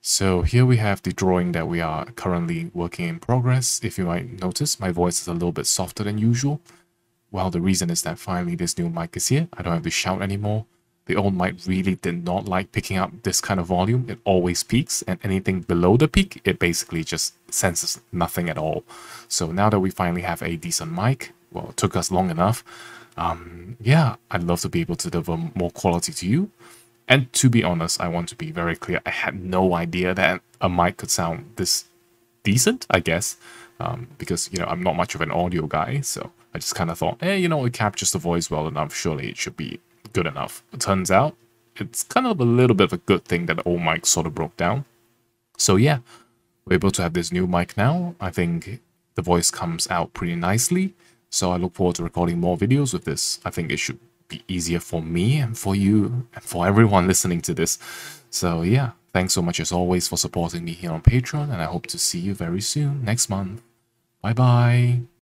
So here we have the drawing that we are currently working in progress. If you might notice, my voice is a little bit softer than usual. Well, the reason is that finally this new mic is here. I don't have to shout anymore. The old mic really did not like picking up this kind of volume. It always peaks, and anything below the peak, it basically just senses nothing at all. So now that we finally have a decent mic, well, it took us long enough. Yeah, I'd love to be able to deliver more quality to you. And to be honest, I want to be very clear. I had no idea that a mic could sound this decent, I guess, because, I'm not much of an audio guy. So I just kind of thought, it captures the voice well enough. Surely it should be good enough. It turns out it's kind of a little bit of a good thing that the old mic sort of broke down. So yeah, we're able to have this new mic now. I think the voice comes out pretty nicely. So I look forward to recording more videos with this. I think it should be easier for me and for you and for everyone listening to this. So yeah, thanks so much as always for supporting me here on Patreon, and I hope to see you very soon next month. Bye bye.